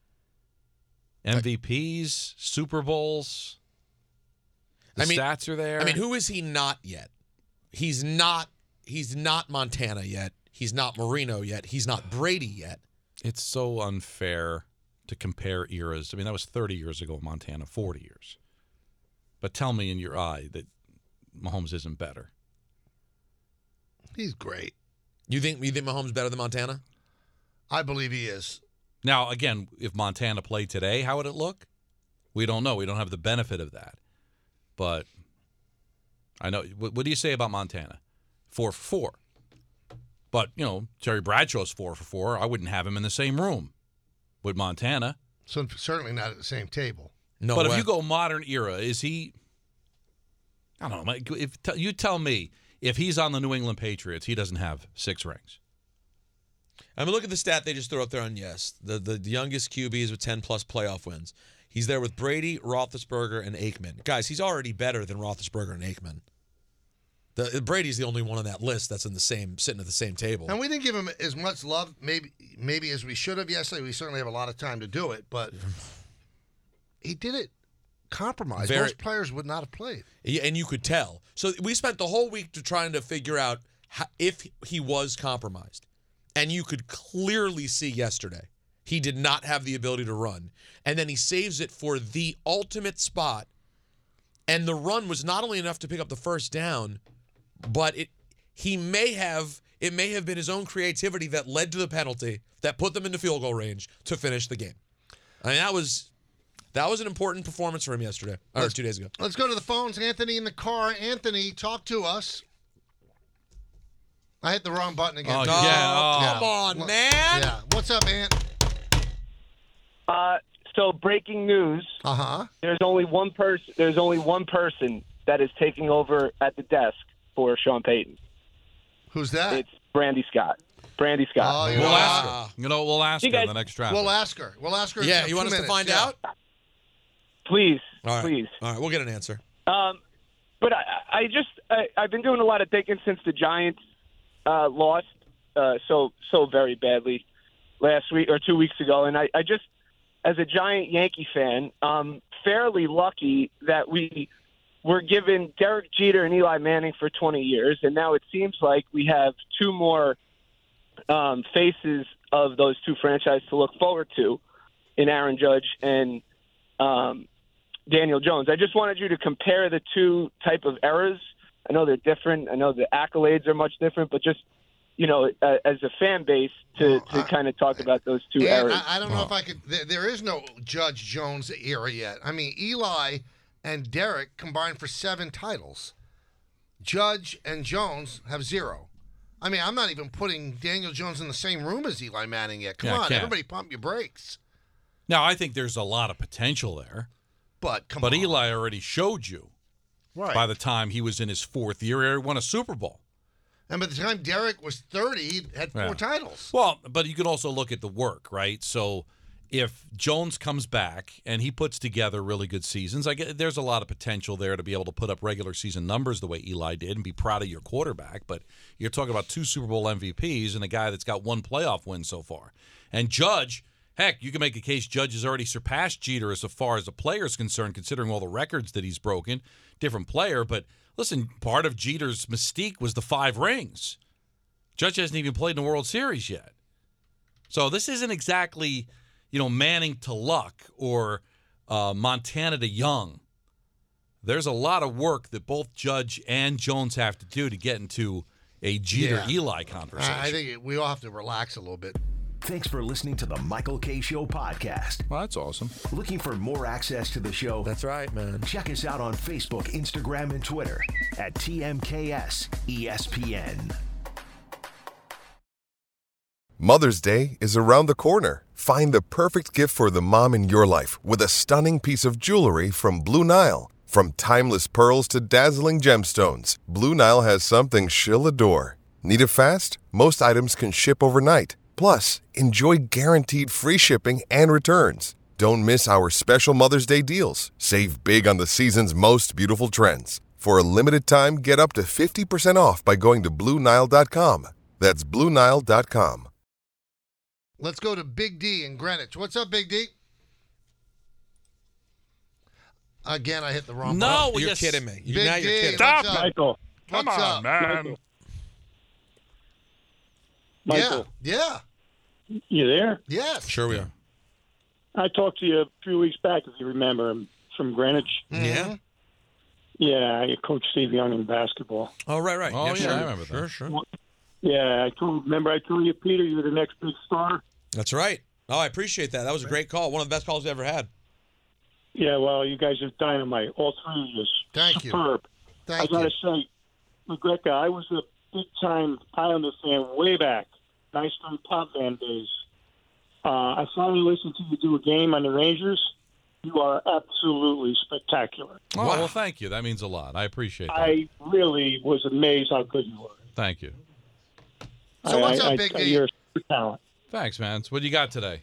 M V Ps, Super Bowls, the I mean, stats are there. I mean, who is he not yet? He's not. He's not Montana yet. He's not Marino yet. He's not Brady yet. It's so unfair to compare eras. I mean, that was thirty years ago in Montana, forty years. But tell me in your eye that Mahomes isn't better. He's great. You think you think Mahomes better than Montana? I believe he is. Now, again, if Montana played today, how would it look? We don't know. We don't have the benefit of that. But I know. What, what do you say about Montana? Four for four. But, you know, Terry Bradshaw's four for four. I wouldn't have him in the same room with Montana. So certainly not at the same table. No. but way. if you go modern era, is he? I don't know. If t- you tell me if he's on the New England Patriots, he doesn't have six rings. I mean, look at the stat they just threw up there on Yes. The, the the youngest Q Bs with ten plus playoff wins. He's there with Brady, Roethlisberger, and Aikman. Guys, he's already better than Roethlisberger and Aikman. The, Brady's the only one on that list that's in the same sitting at the same table. And we didn't give him as much love, maybe maybe as we should have yesterday. We certainly have a lot of time to do it, but he did it compromised. Very- Most players would not have played. Yeah, and you could tell. So we spent the whole week to trying to figure out how, if he was compromised. And you could clearly see yesterday he did not have the ability to run. And then he saves it for the ultimate spot. And the run was not only enough to pick up the first down, but it he may have it may have been his own creativity that led to the penalty that put them into field goal range to finish the game. I mean, that was that was an important performance for him yesterday, or Let's- two days ago. Let's go to the phones. Anthony in the car. Anthony, talk to us. I hit the wrong button again. Oh, yeah. Oh. Come on, What- man. Yeah. What's up, Ant? Uh, so breaking news. Uh huh. There's only one person. There's only one person that is taking over at the desk for Sean Payton. Who's that? It's Brandy Scott. Brandy Scott. Oh, you We'll know, ask Ah. her. You know, we'll ask You her in guys- the next draft. We'll ask her. We'll ask her. Yeah, in you two want us to minutes. find Yeah. out? Please, All right. please. All right, we'll get an answer. Um, but I, I just I, I've been doing a lot of thinking since the Giants uh, lost uh, so so very badly last week or two weeks ago, and I, I just as a giant Yankee fan, um, fairly lucky that we were given Derek Jeter and Eli Manning for twenty years, and now it seems like we have two more um, faces of those two franchises to look forward to in Aaron Judge and um, Daniel Jones. I just wanted you to compare the two type of eras. I know they're different. I know the accolades are much different, but just, you know, uh, as a fan base to, Well, to I- kind of talk about those two And eras. I, I don't know if I could. There, there is no Judge Jones era yet. I mean, Eli and Derek combined for seven titles. Judge and Jones have zero. I mean, I'm not even putting Daniel Jones in the same room as Eli Manning yet. Come Yeah, I on, can't. everybody, pump your brakes. Now, I think there's a lot of potential there. But come But on. Eli already showed you Right. by the time he was in his fourth year. He won a Super Bowl. And by the time Derek was thirty, he had four Yeah. titles. Well, but you could also look at the work, right? So if Jones comes back and he puts together really good seasons, I get, there's a lot of potential there to be able to put up regular season numbers the way Eli did and be proud of your quarterback. But you're talking about two Super Bowl M V Ps and a guy that's got one playoff win so far. And Judge, heck, you can make a case Judge has already surpassed Jeter as far as a player is concerned, considering all the records that he's broken. Different player, but listen, part of Jeter's mystique was the five rings. Judge hasn't even played in the World Series yet. So this isn't exactly, you know, Manning to Luck or uh, Montana to Young. There's a lot of work that both Judge and Jones have to do to get into a Jeter-Eli conversation. I think we all have to relax a little bit. Thanks for listening to the Michael K. Show podcast. Well, that's awesome. Looking for more access to the show? That's right, man. Check us out on Facebook, Instagram, and Twitter at T M K S E S P N. Mother's Day is around the corner. Find the perfect gift for the mom in your life with a stunning piece of jewelry from Blue Nile. From timeless pearls to dazzling gemstones, Blue Nile has something she'll adore. Need it fast? Most items can ship overnight. Plus, enjoy guaranteed free shipping and returns. Don't miss our special Mother's Day deals. Save big on the season's most beautiful trends. For a limited time, get up to fifty percent off by going to Blue Nile dot com. That's Blue Nile dot com. Let's go to Big D in Greenwich. What's up, Big D? Again, I hit the wrong No, button. you're kidding me. You, Big now you're D, kidding what's me. up? Michael. What's Come on, up? man. Michael. Michael. Yeah, yeah. You there? Yes. Sure we are. I talked to you a few weeks back, if you remember. I'm from Greenwich. Yeah. Yeah, I coached Steve Young in basketball. Oh, right, right. Oh, yeah, sure. I remember that. Sure, sure. Yeah, I told. Remember, I told you, Peter, you're the next big star. That's right. Oh, I appreciate that. That was a great call. One of the best calls we ever had. Yeah, well, you guys are dynamite. All three of you. Thank you. Superb. Thank I gotta you. say, McGregor, I was a big time Islander fan way back, nice from Pop Van days. Uh, I finally listened to you do a game on the Rangers. You are absolutely spectacular. Oh, well, thank you. That means a lot. I appreciate that. I really was amazed how good you were. Thank you. So what's I, up, I, Big I, D? You're a super talent. Thanks, man. So what do you got today?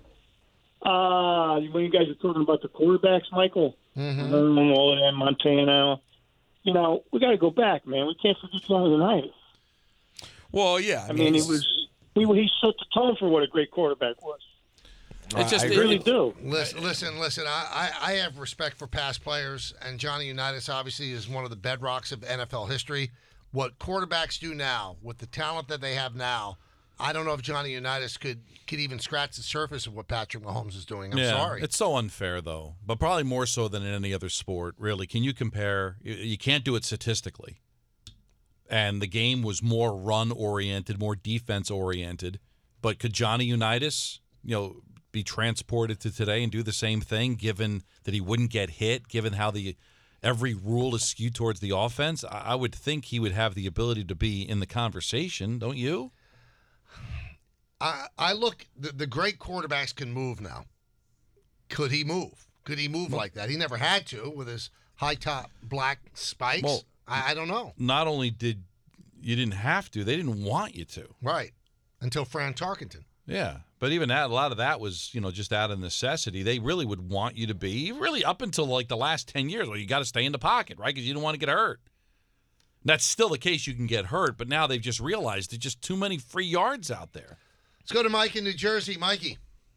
Uh, when you guys are talking about the quarterbacks, Michael, Mhm. um, all of them, Montana, you know, we got to go back, man. We can't forget Johnny Unitas. Well, yeah. I mean, he was he, he set the tone for what a great quarterback was. It's just I really do. Listen, listen, listen. I, I, I have respect for past players, and Johnny Unitas obviously is one of the bedrocks of N F L history. What quarterbacks do now, with the talent that they have now, I don't know if Johnny Unitas could could even scratch the surface of what Patrick Mahomes is doing. I'm yeah, sorry. It's so unfair, though, but probably more so than in any other sport, really. Can you compare? You, you can't do it statistically. And the game was more run-oriented, more defense-oriented. But could Johnny Unitas, you know, be transported to today and do the same thing, given that he wouldn't get hit, given how the every rule is skewed towards the offense? I, I would think he would have the ability to be in the conversation, don't you? I, I look, the, the great quarterbacks can move now. Could he move? Could he move like that? He never had to with his high top black spikes. Well, I, I don't know. Not only did you didn't have to, they didn't want you to. Right. Until Fran Tarkenton. Yeah, but even that, a lot of that was, you know, just out of necessity. They really would want you to be, really up until like the last ten years, well, you got to stay in the pocket, right, because you don't want to get hurt. That's still the case. You can get hurt, but now they've just realized there's just too many free yards out there. Let's go to Mike in New Jersey. Mikey.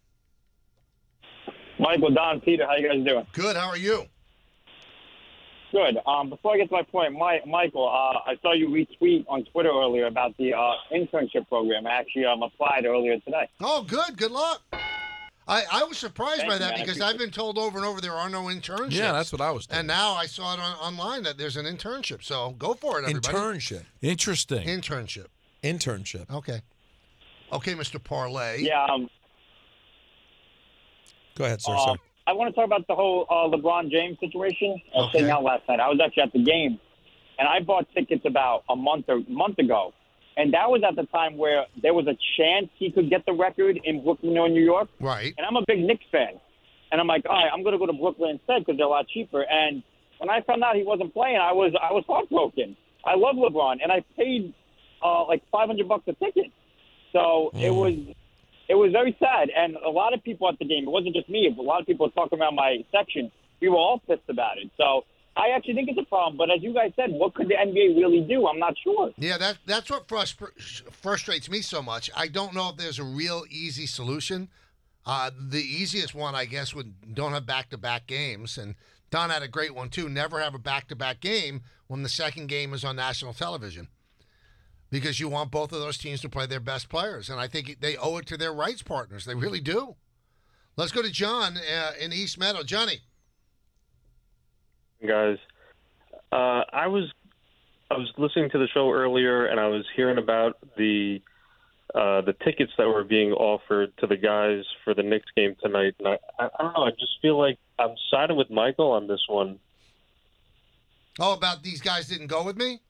Michael, Don, Peter, how you guys doing? Good. How are you? Good. Um, before I get to my point, my, Michael, uh, I saw you retweet on Twitter earlier about the uh, internship program. I actually um, applied earlier today. Oh, good. Good luck. I, I was surprised Thank by you, that man. I because appreciate I've been told over and over there are no internships. Yeah, that's what I was told. And now I saw it on, online that there's an internship. So go for it, everybody. Internship. Interesting. Internship. Internship. Okay. Okay, Mister Parlay. Yeah. Um, Go ahead, sir. uh, sir. I want to talk about the whole uh, LeBron James situation. I was Okay. sitting out last night. I was actually at the game, and I bought tickets about a month or month ago. And that was at the time where there was a chance he could get the record in Brooklyn or New York. Right. And I'm a big Knicks fan. And I'm like, all right, I'm going to go to Brooklyn instead because they're a lot cheaper. And when I found out he wasn't playing, I was I was heartbroken. I love LeBron, and I paid uh, like five hundred bucks a ticket. So mm. it was it was very sad, and a lot of people at the game. It wasn't just me. A lot of people were talking around my section. We were all pissed about it. So I actually think it's a problem. But as you guys said, what could the N B A really do? I'm not sure. Yeah, that that's what frustra- frustrates me so much. I don't know if there's a real easy solution. Uh, the easiest one, I guess, would don't have back-to-back games. And Don had a great one, too. Never have a back-to-back game when the second game is on national television, because you want both of those teams to play their best players. And I think they owe it to their rights partners. They really do. Let's go to John uh, in East Meadow. Johnny. Guys, uh, I was I was listening to the show earlier, and I was hearing about the uh, the tickets that were being offered to the guys for the Knicks game tonight. And I, I, I don't know. I just feel like I'm siding with Michael on this one. Oh, about these guys didn't go with me?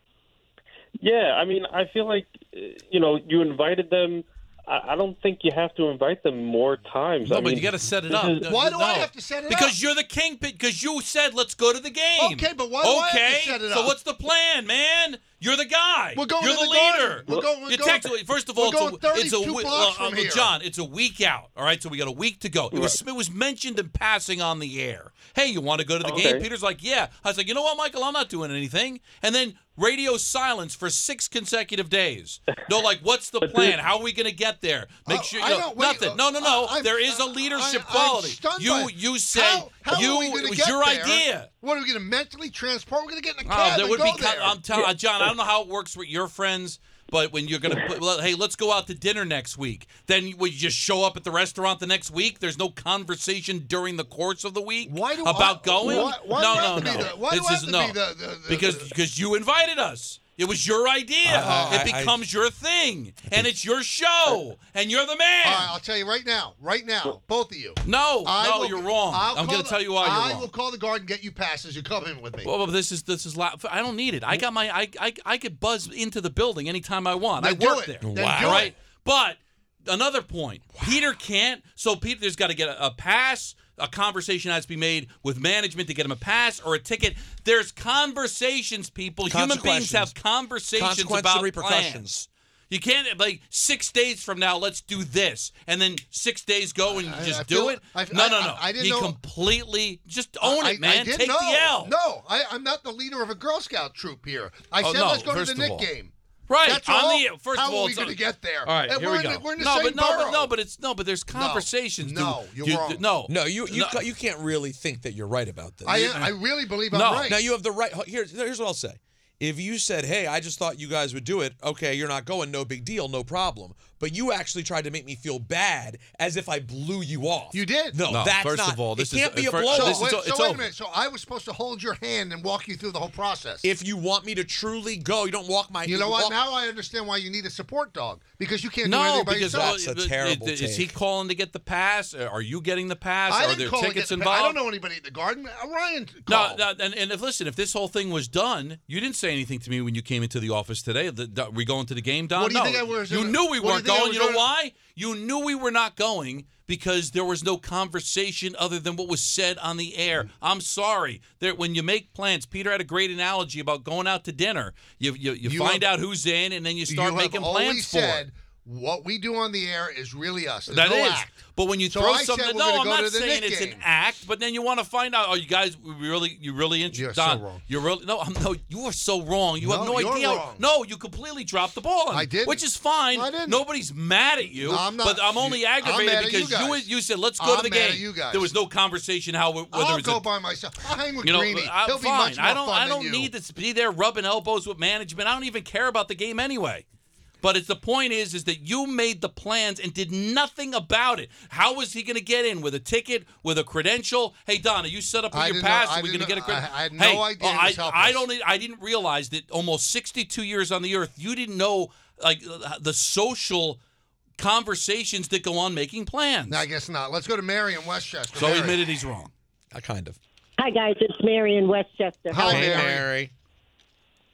Yeah, I mean, I feel like, you know, you invited them. I don't think you have to invite them more times. No, I but mean, you got to set it up. is- Why do no. I have to set it because up? Because you're the kingpin. Because you said, let's go to the game. Okay, but why do I have to Okay, set it so up? what's the plan, man? You're the guy. We're going You're to the the leader. Garden. We're going- we're You going- technically- first of we're all, going it's a, it's a thirty-two we- blocks uh, from uh, here. John, it's a week out. All right, so we got a week to go. It was it was mentioned in passing on the air. Hey, you want to go to the Okay. game? Peter's like, yeah. I was like, you know what, Michael? I'm not doing anything. And then radio silence for six consecutive days. No, like, what's the plan? How are we going to get there? Make Uh, sure I you know, don't- wait, nothing. uh, No, no, no. I'm- there is a leadership I- I'm quality. stunned You by- you said How- how you are we gonna it was get your there? idea. What are we going to mentally transport? We're going to get in a Oh, cab there and would go be. there. I'm telling John. I don't know how it works with your friends, but when you're gonna, put, well, hey, let's go out to dinner next week. Then will you just show up at the restaurant the next week? There's no conversation during the course of the week Why do about I, going. Why, why no, do I no, have to no. Be the, why this do I have is to no be the, the, the, because the, because you invited us. It was your idea. Uh, it I- becomes your thing, and it's your show, and you're the man. All right, I'll tell you right now, right now, both of you. No, I no, will- you're wrong. I'll I'm call going to the- tell you why you're I wrong. will call the guard and get you passes. You come in with me. Well, this is this is loud. I don't need it. I got my I I I could buzz into the building anytime I want. Then I do work it. there. Then Wow. do All right. it. But another point, Peter can't. So Peter's got to get a, a pass. A conversation has to be made with management to get him a pass or a ticket. There's conversations, people. Human beings have conversations Consequences about and repercussions. plans. You can't, like, six days from now, let's do this. And then six days go and you I- just I do feel- it? I- no, no, I- no. I didn't you know- completely just own I, it, man. I didn't Take know. the L. No, I, I'm not the leader of a Girl Scout troop here. I Oh, said no, let's go to first the of Knick all. game. Right. That's on all. the first How of all, are we it's going to on- get there? All right, And here we're we in go. The, we're in the no, same but no, borough. but no, but it's no, but there's conversations. No, dude. you're You- wrong. No, No, you you No. ca- you can't really think that you're right about this. I, I really believe I'm No. right. Now you have the right. Here's here's what I'll say. If you said, "Hey, I just thought you guys would do it," okay, you're not going, no big deal, no problem. But you actually tried to make me feel bad as if I blew you off. You did. No, No, that's first not. of all, this it can't is- be a fir- blow so this off. is- wait, it's so wait a over. minute. So I was supposed to hold your hand and walk you through the whole process. If you want me to truly go, you don't walk my. you know what? walk- Now I understand why you need a support dog, because you can't do No, anything by because yourself. That's a well, terrible is, is he take. calling to get the pass? Are you getting the pass? I Are didn't there call to tickets get the- involved? I don't know anybody at the Garden. Uh, Ryan No, called. no, and, and if listen, if this whole thing was done, you didn't say anything to me when you came into the office today. The, the, we going to the game, Don? What do you no. think I was You gonna- knew we what do you weren't think I going. was You know gonna- why? You knew we were not going because there was no conversation other than what was said on the air. I'm sorry. There, when you make plans, Peter had a great analogy about going out to dinner. You you, you, You find have- out who's in, and then you start you making have plans always for said it. what we do on the air is really us. There's That no is. act. But when you So throw I said something, we're no, gonna I'm go not to the saying Knick it's game. an act. But then you want to find out. Oh, you guys, we really, you really interested? You're so Don, wrong. You're really no, I'm, no. You are so wrong. You have No, no you're idea. wrong. No, you completely dropped the ball. On I me, didn't. which is fine. I didn't. Nobody's mad at you. No, I'm not. But I'm only I'm aggravated mad at you because you, guys. you said let's go I'm to the mad game. at you guys. There was no conversation how whether I'll it's go a, by myself. I'll hang with you know, Greeny. I'm He'll be fine. much more I don't. fun I don't than need you. to be there rubbing elbows with management. I don't even care about the game anyway. But it's the point is, is that you made the plans and did nothing about it. How was he going to get in with a ticket, with a credential? Hey, Donna, you set up with I your didn't know- pass. I Are we going to didn't get a know- credential? I- I had no hey, idea oh, it was I, helpless. I don't. I didn't realize that almost sixty-two years on the earth, you didn't know like the social conversations that go on making plans. No, I guess not. Let's go to Mary in Westchester. So he Mary. admitted he's wrong. I kind of. Hi, guys. It's Mary in Westchester. Hi, How are you? Mary.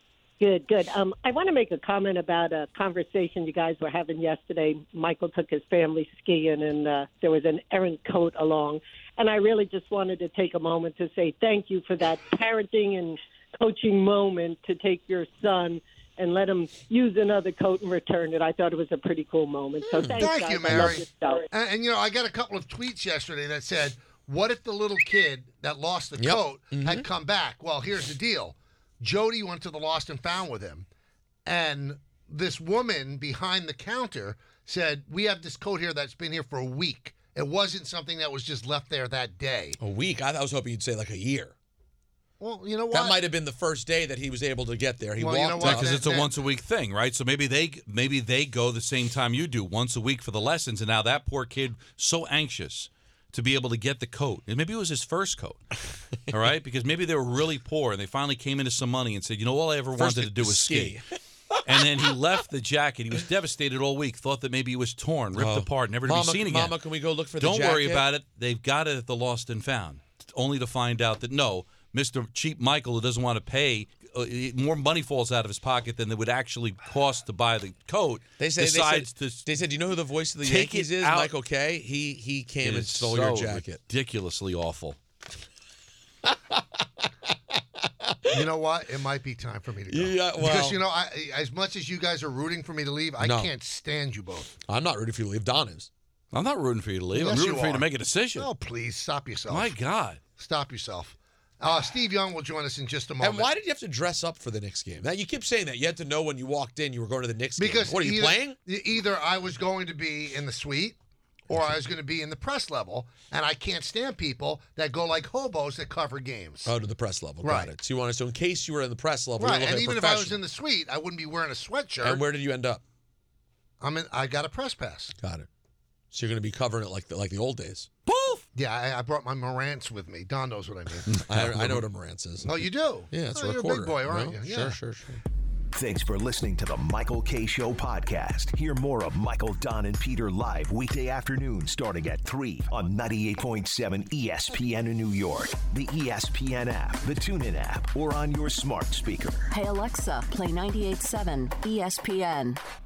Good, good. Um, I want to make a comment about a conversation you guys were having yesterday. Michael took his family skiing, and uh, there was an errant coat along. And I really just wanted to take a moment to say thank you for that parenting and coaching moment to take your son and let him use another coat and return it. I thought it was a pretty cool moment. So thanks, Thank guys. you, I love Mary. your stuff. And, and, you know, I got a couple of tweets yesterday that said, what if the little kid that lost the Yep. coat Mhm. had come back? Well, here's the deal. Jody went to the Lost and Found with him, and this woman behind the counter said, we have this coat here that's been here for a week. It wasn't something that was just left there that day. A week? I, I was hoping you'd say like a year. Well, you know what? That might have been the first day that he was able to get there. He Well, you know walked what? up. Because it's a that- once a week thing, right? So maybe they maybe they go the same time you do, once a week for the lessons, and now that poor kid so anxious to be able to get the coat. And maybe it was his first coat. All right? Because maybe they were really poor and they finally came into some money and said, you know, all I ever First wanted to do was ski. ski. And then he left the jacket. He was devastated all week, thought that maybe it was torn, ripped Oh. apart, never to Mama, be seen again. Mama, can we go look for the Don't worry jacket? about it. They've got it at the Lost and Found, only to find out that, no, Mister Cheap Michael, who doesn't want to pay, uh, more money falls out of his pocket than it would actually cost to buy the coat. They say decides they said, to they said, you know who the voice of the take Yankees it is? out. Michael Kay. He he came It and is stole so your jacket. ridiculously awful. You know what? It might be time for me to go. Yeah, well- because, you know, I, as much as you guys are rooting for me to leave, I No. can't stand you both. I'm not rooting for you to leave. Don is. I'm not rooting for you to leave. Yes, I'm rooting you for you to are. make a decision. Oh, please, stop yourself. My God. Stop yourself. Uh, Steve Young will join us in just a moment. And why did you have to dress up for the Knicks game? Now, you keep saying that. You had to know when you walked in you were going to the Knicks Because game. What, are you either, playing? Either I was going to be in the suite or I was going to be in the press level, and I can't stand people that go like hobos that cover games. Oh, to the press level. Right. Got it. So you wanted, so in case you were in the press level, Right, you were and looking even at if I was professional. in the suite, I wouldn't be wearing a sweatshirt. And where did you end up? I'm in. I got a press pass. Got it. So you're going to be covering it like the, like the old days. Poof! Yeah, I, I brought my Marantz with me. Don knows what I mean. I, I know what a Marantz is. Oh, you do? Yeah, it's oh, a you're recorder. a big boy, aren't No? you? Sure, Yeah. sure, sure. Thanks for listening to the Michael K. Show podcast. Hear more of Michael, Don, and Peter live weekday afternoons starting at three on ninety-eight point seven E S P N in New York, the E S P N app, the TuneIn app, or on your smart speaker. Hey Alexa, play ninety-eight point seven E S P N.